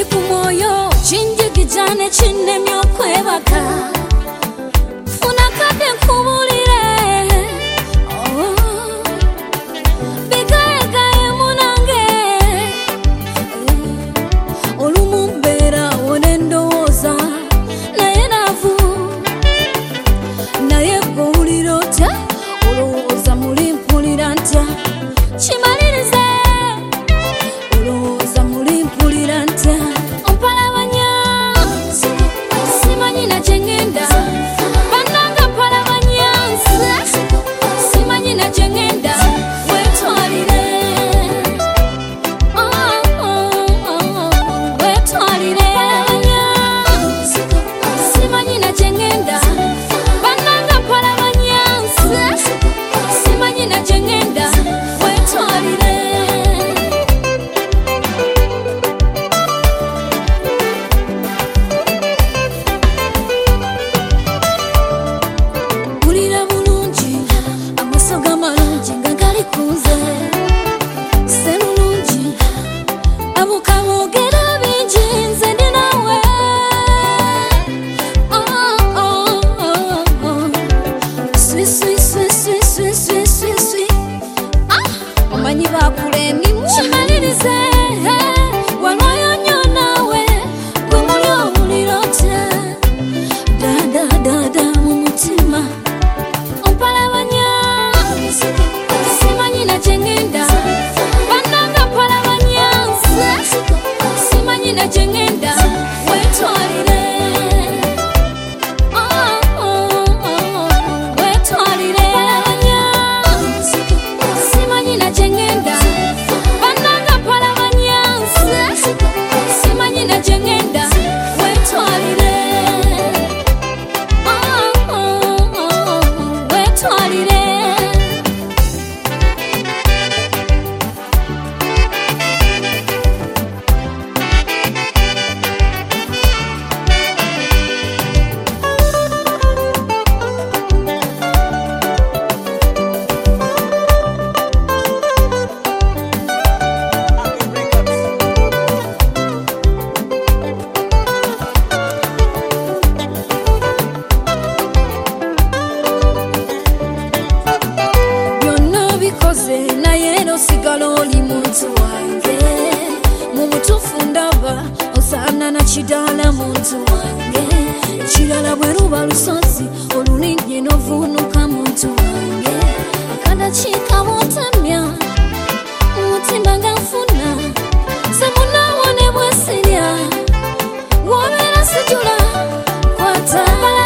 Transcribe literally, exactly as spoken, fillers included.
kiri ku mwoyo kinjigijane kinnemye okwebaka funa kadde nkubulire bigayegaye munange olumu mbeera wone ndowooza naye naavu naye gw'owulira otya olowooza muli mpulira ntya kimalirize olowooza muli mpulira ntya ompalabanya simanyi na gye ngenda bannanga mpalabanya simanyi na gye ngenda weetwalire weetwalire simanyi na gye ngenda bannanga mpalabanya simanyi na gye ngenda weetwalire mpulira bulungi amasoga malungi nga gali kunze serunungi abuka boogera bingi nze ndi nawe swi swi swi swi swi swi swi swi omanyi bakula emimu kimalirize walwayo nnyo naawe gwe muli owulira otya dadadada mu mutima ompalabanya simanyi na gye ngenda bannanga mpalabanya simanyi na gye ngenda weetwalire weetwalire simanyi na gye ngenda bannanga mpalabanya simanyi na gye ngenda weetwalire weetwalire byonna obikoze naye nosigala oli muntu wange mu butuufu ndaba osaana na kidaala muntu wange ekirala bwe luba lusozi olulinnye novuunuka muntu wange akadakiika bw'otamya umutima nga nfuna ze munaawone bwesirya w'obeera sijula kwata